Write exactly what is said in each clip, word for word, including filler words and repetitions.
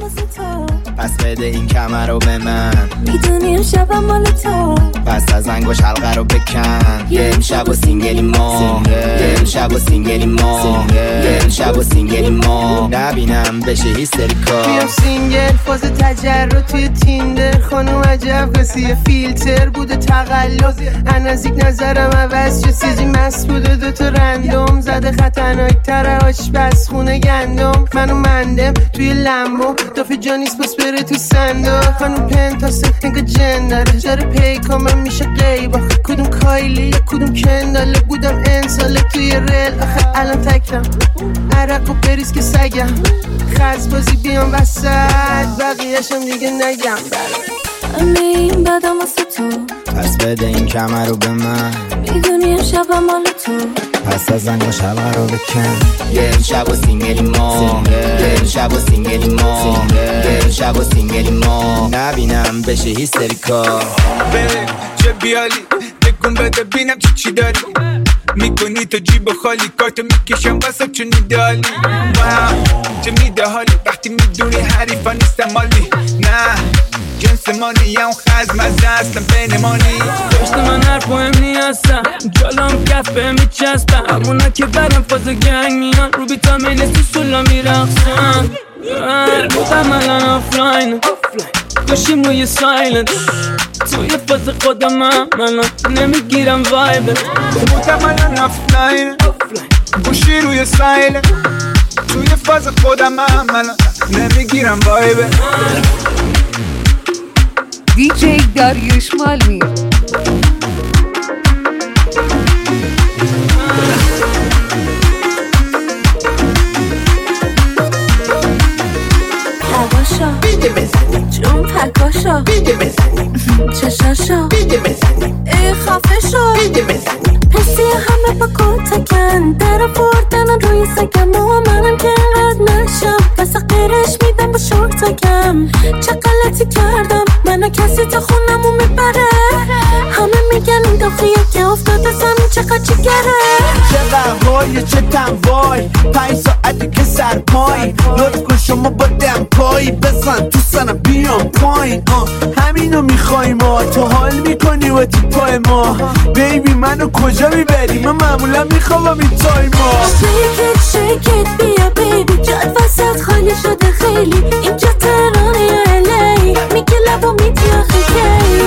واسه تو، پس بده این کمر رو به من. میدونی شبم مال تو، پس از انگوش حلقه رو بکن. یه امشب و سینگلی ما، یه امشب و سینگلی ما، یه امشب و سینگلی ما. نبینم بشه هیستریکا. بیام سینگل فاز تجرد توی تیندر. خانم عجب قصیه فیلتر بوده تقلب. نزدیک نظرم عوض شد سیزی مست بوده دوتا رندوم زده. خطرناک تره آشپز خونه گندم. منو مندم توی لمبو دافه جانیس بس بره تو صندوق. خانم پنتاسه انگا جن داره جاره پیکا من میشه قیبا. کدوم کایلی کدوم کنداله بودم انساله توی ریل. آخه الان تکم عرق و بریز که سگم. خرز بازی بیام وسط بقیهشم دیگه نگم. همه این بدم واسه تو، پس بده این کمر رو به من. میدونی امشبم مال تو، پس از انگوش حلقه رو بکن. یه امشب و سینگلی ما، یه امشب و سینگلی ما، یه امشب و سینگلی ما. نبینم بشه هیستریکا. بره چه بیالی بگم بده بینم چی چی داری. میکنی تو جیب خالی کارتو میکشم واسه چون ایدالی. چه میده حالی وقتی میدونی حریفا نیستم مالی. نه جنس مانی یا اون خزم از دستم بینمانی. داشت من حرف مهم نیستم جالام کف به میچستم. همونا که برم فاز گنگ میان رو بیتا میلسی سولا میرخصم. بودم الان آفلاین گوشیم روی سایلنت. توی فاز خودم هم الان نمیگیرم وایبت. بودم الان آفلاین گوشی روی سایلنت. توی فاز خودم هم الان نمیگیرم وایبت. دی جی داریوش مالمی. هواشا بیده بزنی جون پکاشا بیده بزنی چشاشا بیده بزنی ای خفه شو بیده بزنی. حسی همه با کتکن در آوردن روی سگم. و منم که اینقدر نشم بس غیرش میدم با شورتکم. چه غلطی کردم منو کسی تا خونمو میبره. همه میگن این داخیه که افتاده زمین چقدر چگره. چقدر وای چه تنوای پنج ساعتی که سر پای. لطف کن شما با دم پایی بزن تو سنم بیام پایین. همینو میخوای ما تو حال میکنی و تو پای ما. بیبی منو کجا میبری من معمولا میخوام این تای ما. شیکت شیکت بیا بیبی جاد وسط خالی شده خیلی. اینجا تهرانه یا الی میگه لبا میدی آخه کی.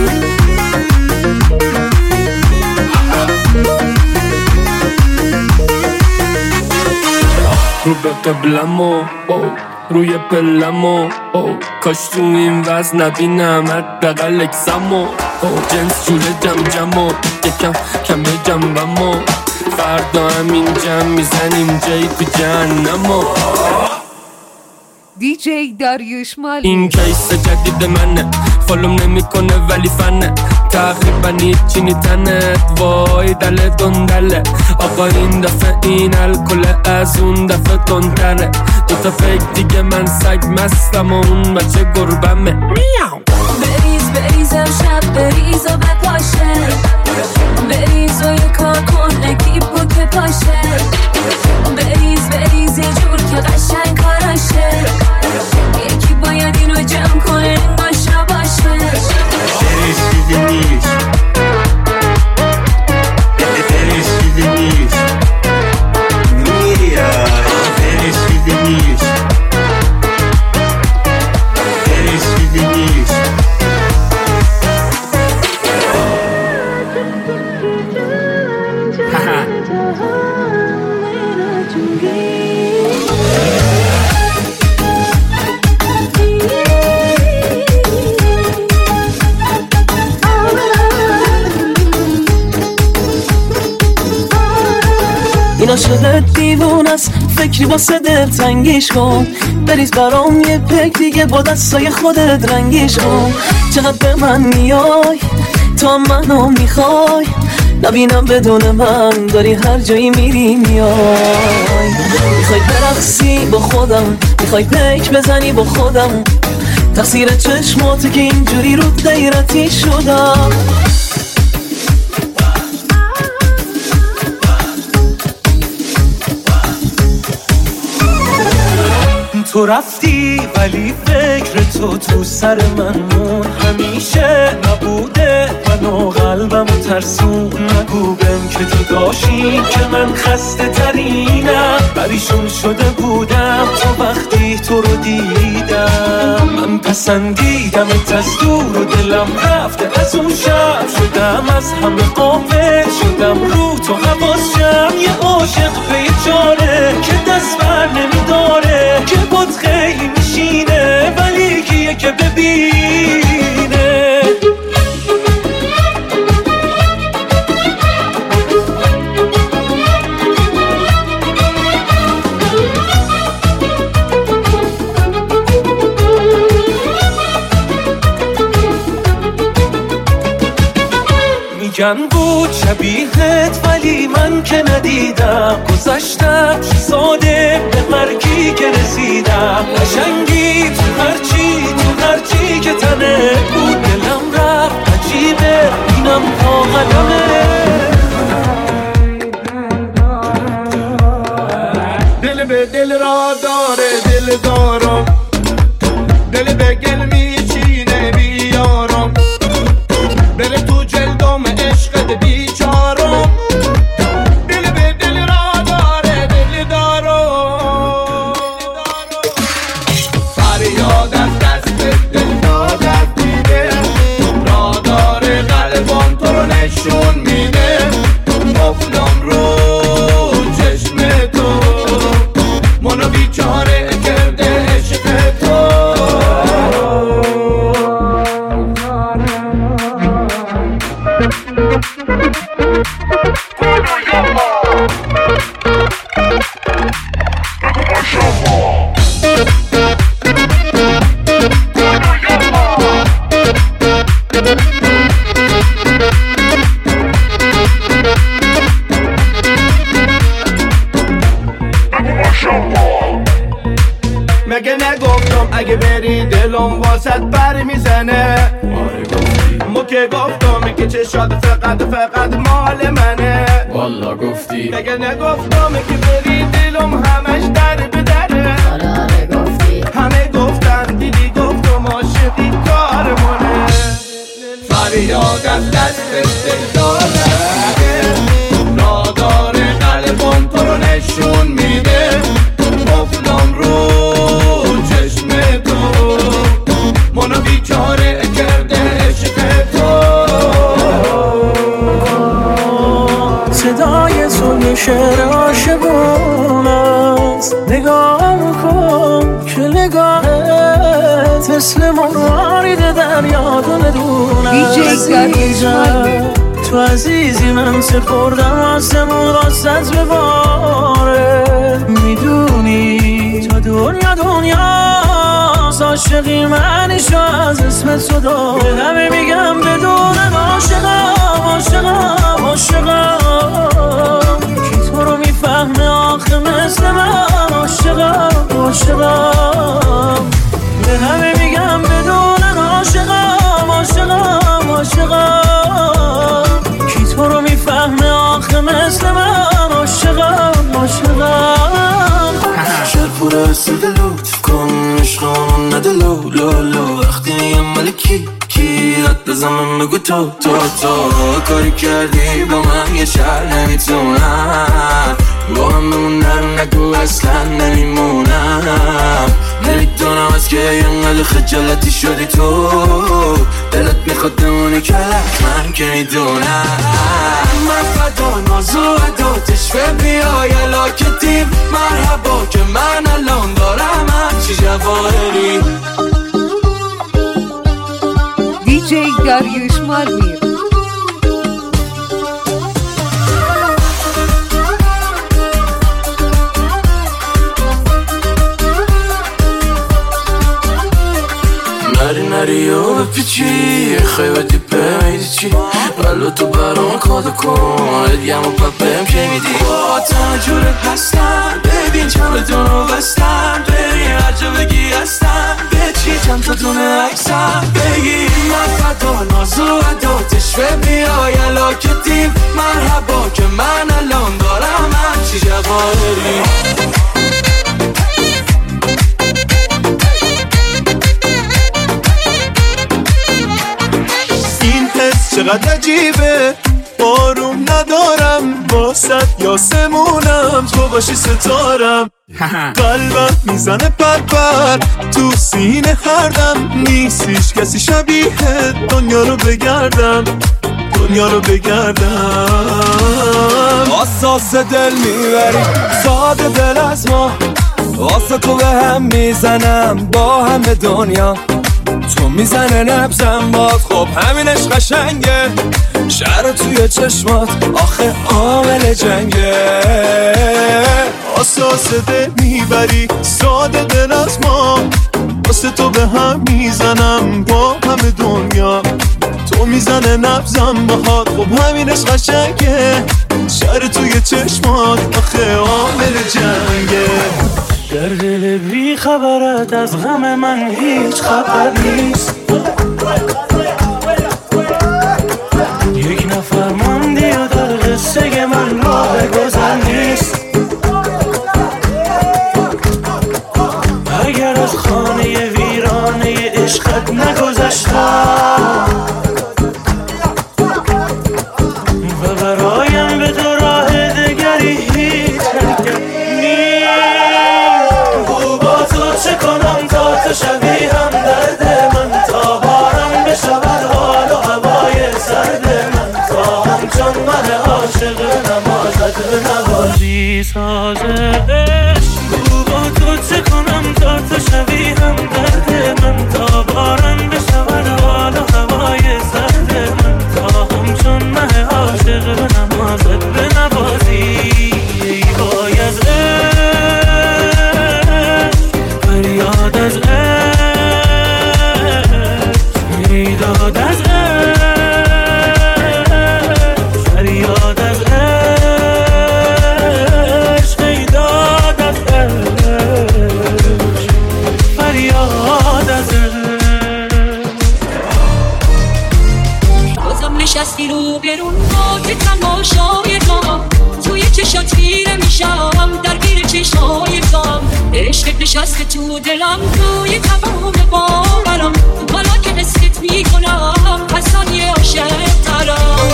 رو به قبلمو روی پلمو کاش تو این وز نبینم حداقل اکسمو. جنس جوره جم جمو یکم کمه جنبمو. فردا همین جم میزنیم جایی تو جهنمو. دی جی داریوش مالمی. این کیس جدید منه فالوم نمیکنه ولی فنه. تقریبا هیچی نیتنت وای دل دندله. آقا این دفعه این الکل از اون دفعه تندره. دوتا فکر دیگه من سگ مستم و اون بچه گربمه. بریز بریزم شب بریز و بپاشه. بریز و یه کار کن اکیپو که پاشه. بریز بریز یه جور که قشنگ کاراشه. یکی باید اینو جمع کنه انگار شباشه. دلش چیزی نیست دلش چیزی نیست میاد. دلش چیزی نیست دلش چیزی نیست. این عاشقت دیوون است فکری واسه دل تنگیش کن. بریز برام یه پک دیگه با دستای خودت رنگیش کن. چقدر به من میای تا منو میخوای. نبینم بدون من داری هر جایی میری میای. میخوای برقصی با خودم میخوای پیک بزنی با خودم. تقصیر چشماته که اینجوری رو غیرتی شدم. تو رفتی ولی فکر تو تو سر من مون، همیشه نبوده منو قلبم ترسون. نگو بهم که تو داشتی که من خسته ترینم، پریشون شده بودم تو وقتی تو رو دیدم. من پسندیدم از دور و دلم رفته از اون شب، شدم از همه غافل، شدم رو تو حواسم. یه عاشق به یه جاره که دست بر نمیداره، که بود خیلی میشینه ولی کیه که ببینه. میگن بود شبیهت ولی من که ندیدم، گذشتم ساده به مرگی که رسیدم. قشنگی تو هرچی تو هرچی که تنه بود، دلم رفت عجیبه اینم پا قدمه. دل به دل را داره دل دارم، دل به گل میچینه بیارم، بره تو جلدم عشقت بیچارم. دل به دل را داره دل دارم، فریاد از دست دل دادت دیده، را داره قلبم تو رو نشون میده. مفلم رو چشم تو منو بیچاره کرده عشق تو. مگه نگفتم اگه بری دلم واسط بر میزنه؟ ما که گفتم که چشات فقط فقط مال منه. والا گفتی. مگه نگفتم که بری دلم همش در به دره؟ آره گفتی. همه گفتن دیدی گفتم عاشقی کارمونه. فریاد از دست دل داره، را داره قلبم تو رو نشون میده. مفلم رو چشم تو منو بیچاره کرده عشق تو. صدای تو یه شعر عاشقون است، نگاه کن که نگاهت مثل مرارید دریا دونه عزیزم. تو عزیزی من سپردم آسمون راستت به باره. میدونی تا دنیا دنیاست، عاشقی منیشو از اسم تو دار. به همه میگم بدون عاشقم عاشقم عاشقم، کی تو رو میفهمه آخه مثل من عاشقم عاشقم. به همه میگم بدون عاشقم عاشقم عاشقم، کی تو رو میفهمه آخه مثل من عاشقم عاشقم. شرپور سیده لطف کن عشقان نده لو لو لو، وقتی میگم ملکی کی رد بزنم بگو تو تو تو. کاری کردی با من یه شهر نمیتونم، با هم بمون نرم نگو اصلا نمیمونم. نمیدونم از که اینقدر خجالتی شدی تو، دلت میخواد بمونی که من که میدونم. من فدا نازو عداتش به بیای علاکتیم، مرحبا که من الان دارم همچی جواهری. دیجی داریوش مالمیر. نری نری و بپیچی خیبتی بمیدی چی، ولو تو برام کاد کن ادیم و پپم که میدی. با تنها جورت هستم ببین چند دونو بستم، ببین هر جا بگی هستم به چی چند تا دونه عکسم بگی. من فدا نازو عداتش به بیای علاکتیم، مرحبا که من الان دارم همچی جواهری. چقدر عجیبه بارون ندارم واسط یاسمونم تو باشی ستارم قلبم میزنه پر پر تو سینه هردم نیست هیچ کسی شبیه دنیا رو بگردم دنیا رو بگردم اساس دل میبری ساده دل از ما واسه تو به هم میزنم با همه دنیا تو میزنه نبزم باز خب همینش قشنگه شهر توی چشمات آخه عامل جنگه اساس دل میبری ساده دل از ما واسه تو به هم میزنم با همه دنیا تو میزنه نبزم باهات خب همینش قشنگه شهر توی چشمات آخه عامل جنگه در دل بی خبرت از غم من هیچ خبر نیست یک نفر ماندی و در قصه من راه گذر نیست اگر از خانه ویرانه عشقت نگذشتم و برایم به تو راه دگری هیچ حرکت نیست با تو چه کنم تا تو شبیه هم درد من تا بارم بشود حال و هوای سرد من تا همچون من عاشق نمازت به نوازی سازه با تو چه کنم تا تو شبیه هم درد من تا بارم بشود حال و هوای سرد من تا همچون من عاشق به نمازت به نوازی وای از فریاد از عشق میداد از عشق فریاد از عشق میداد از عشق فریاد از عشق بازم نشستی رو برون با که تماشای تو توی چشات خیره میشم درگیر چشای تو عشق نشسته تو دلم توی تمام باورم حالا که حست میکنم حسانی عاشق ترم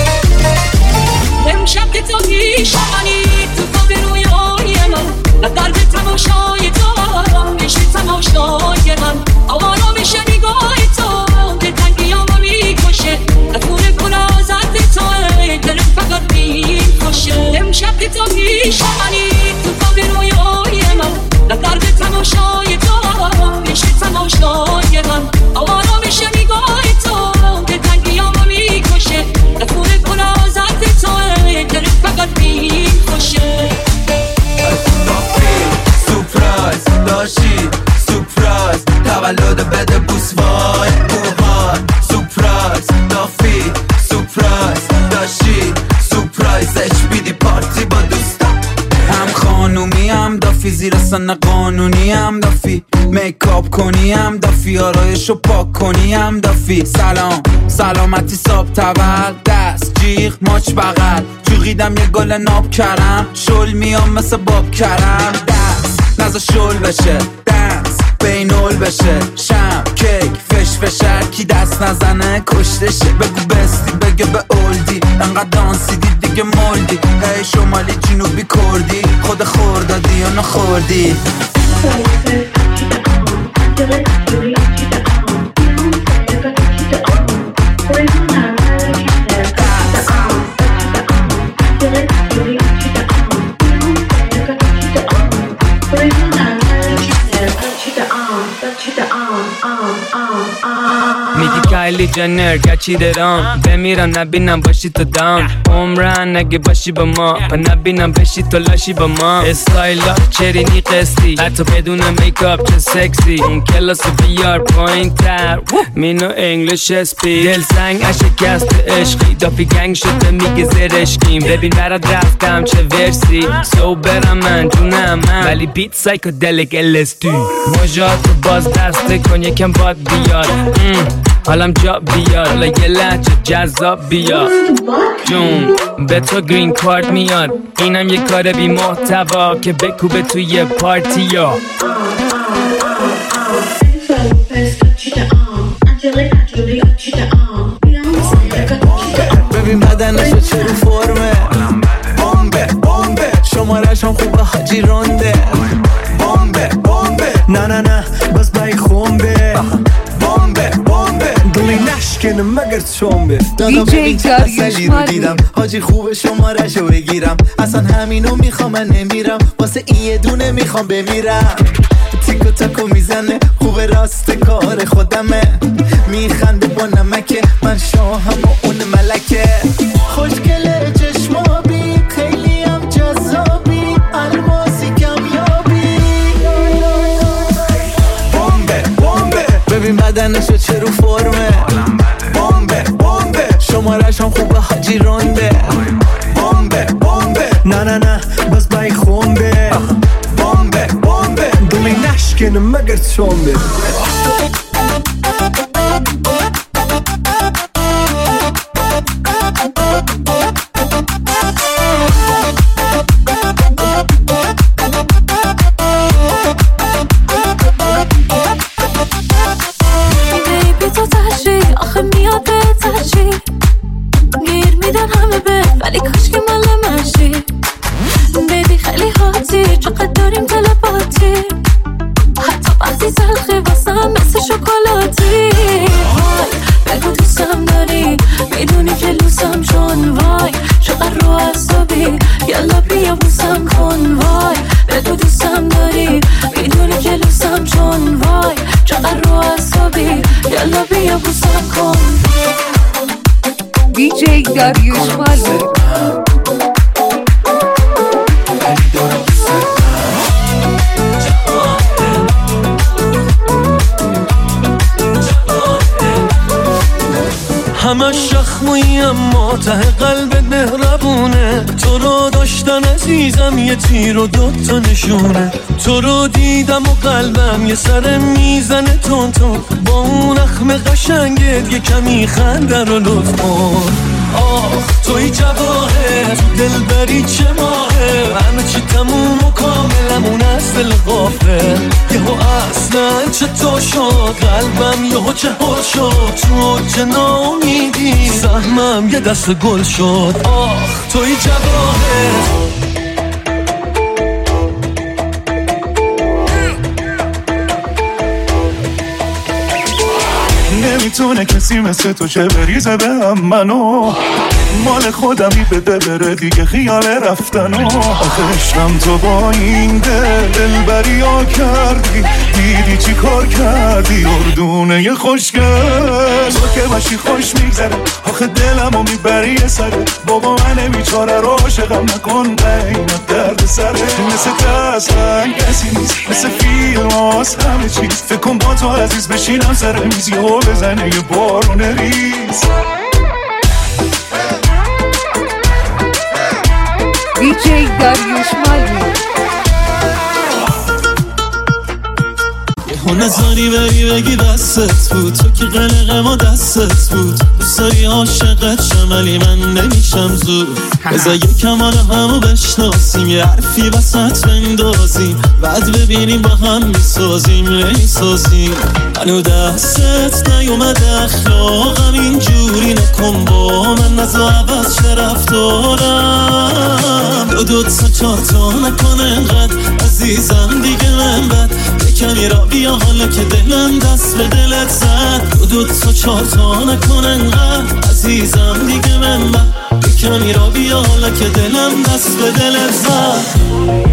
امشب که تو میشمنی تو خواب رویای من و درد تماشای تو میشه تماشای من آوارا میشه نگاه تو دلتنگیامو میکشه افور گلازت تو دلم فقط میکشه امشب که تو میشمنی تو خواب رویای من و درد تماشای تو میشه تماشای من آوارا میشه نگاه تو دلتنگیامو میکشه افور گلازت تو دلم فقط میکشه سورپرایز داشتی سورپرایز تولد بده بوس وای بوهای سورپرایز دافی سورپرایز داشتی سورپرایز اچ بی دی پارتی با دوستم هم خانومی هم دافی زیر سن قانونی هم دافی میکاپ کنی هم دافی آرایشو پاک کنی هم دافی سلام سلامتی ساب تول دست جیغ ماچ بغل جوغیدم یه گل ناب کرم شل میام مثل باب کرم دست نزا شل بشه دنس بینول بشه شم کیک فش فشر کی دست نزنه کشتشه بگو بستی بگه به اولدی انقدر دانسیدی دیگه مولدی هی شمالی جنوبی کردی خود خوردادی یا نخوردی میگی کایلی جنر گچی درام بمیرم نبینم باشی تو دام عمرن نگه باشی با ما و نبینم بشی تو لاشی با ما استایلا چرینی قسطی حتی بدون میکاپ چه سکسی اون کلاس بیار پایین تر مینو انگلیش اسپی دل سنگ اشکست عشقی دافی گنگ شده میگه زرشکیم ببین برات رفتم چه ورسی سو برم من جونم من ولی بیت سایکودلیک الستی مجاتو باز دسته کن یکم باد بیار حالم جا بیار حالا یه لحجه جذاب بیار جون به تو گرین کارت میاد اینم یه کار بی محتوا که بکوبه توی پارتی یا Angelique, Angelique, Angelique, بدنشو چه رو فرمه بمبه بمبه شمارش هم خوبه حاجی رونده بمبه بمبه نه نه نه باز بای خونبه بمبه بمبه دلی نشکنه مگر چومبه دی جی داریوش دیدم حاجی خوبه شمارشو بگیرم اصلا همینو میخوام من نمیرم واسه این یه دونه میخوام بمیرم تیکو تاکو میزنه خوبه راست کار خودمه میخنده با نمکه من شاهم و اون ملکه خوشگله چشمابی خیلی هم جذابی الماسی کمیابی بمبه بمبه ببین بدنشو چه رو فرمه بمبه بمبه شمارش هم خوبه حاجی رونده بمبه بمبه نه نه نه باز بای خونبه بمبه بمبه دلی نشکنه مگر چومبه بیبی تو تحشی آخه میاد به تحشی گیر میدن همه به ولی کاش که مال منشی بیبی خیلی حاطی چقدر داریم تلپاتی حتی وقتی تلخی واسم مثل شکلاتی وای بگو دوستم داری میدونی که لوسم چون وای چقدر رو عصبی یلا بیا بوسم کن وای بگو دوستم داری میدونی که لوسم چون وای چقدر رو عصبی یلا بیا بوسم کن دی جی داریوش مالمیر همه شخموی اما ته قلبت مهربونه تو رو داشتن عزیزم یه تیر و دوتا نشونه تو رو دیدم و قلبم یه سر میزنه تون تون با اون اخم قشنگت یه کمی خنده رو لطف کن آخ توی جواهر دلبری چه ماهه همه چی تموم و کاملمون از دل غافل یهو اصلا چطور شد قلبم یهو چه حل شد تو چه ناامیدی سهمم یه دست گل شد آخ توی جواهر نمیتونه کسی مثل تو چه بریزه به هم منو مال خودمی بده بره دیگه خیال رفتنو آخه عشقم تو با این دل دلبری ها کردی دیدی چی کار کردی اردونه ی خوشگل تو که باشی خوش میگذره آخه دلمو میبری یه سره بابا من بیچاره رو عاشقم نکن اینت درد سره مثل تسلن کسی نیست مثل فیلم هاست همه چیز فکر کن با تو عزیز بشینم سر میزی و بزنه یه بارون ریز دی جی داریوش مالمیر یهو نزاری بری بگی دستت بود تو که قلقه ما دستت بود دوست داری عاشقت شم ولی من نمیشم زود بذار یکم حالا همو بشناسیم یه حرفی وسط بندازیم بعد ببینیم با هم میسازیم نمیسازیم منو دستت نیومده اخلاقم اینجوری نکن با من نزا عوض چه رفتارم دو دو تا چار تا نکن انقدر عزیزم دیگه من بد کمی را بیا حالا که دلم دست به دلت زد دو دو تا چار تا نکن انقدر عزیزم دیگه من بد کمی را بیا حالا که دلم دست به دلت زد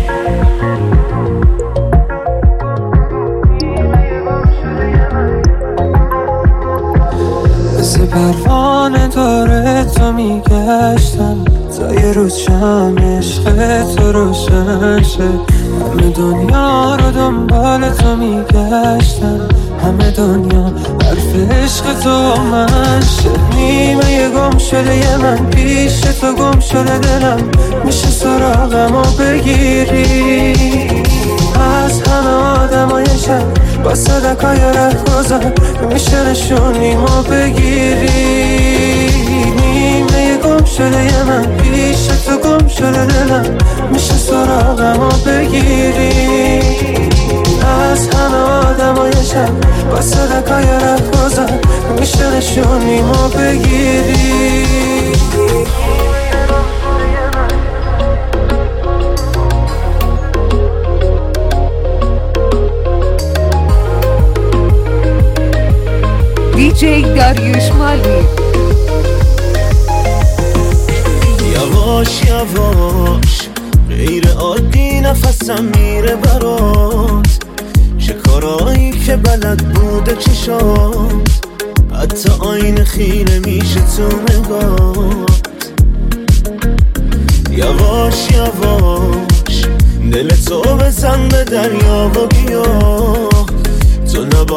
مثل پروانه داره تو میگشتم تا یه روز شم عشق تو روشن شه همه دنیا رو دنبال تو میگشتم همه دنیا حرف عشق تو من شه نیمه یه گم شده یه من پیش تو گم شده دلم میشه سراغم و بگیری از همه آدم های شب با صدقای ره گذار میشه نشونیم و بگیری نیمه یه گم شده یه من پیش تو گم شده دلم میشه سراغم و بگیری از همه آدم های شب با صدقای ره گذار میشه نشونیم و بگیری دیجی داریوش مالی. یواش یواش غیر عادی نفسم میره برات، چه کارایی که بلد بوده چشات، حتی آینه خیره میشه تو نگات. یواش یواش دل تو بزن به دریا و بیا، تو نبا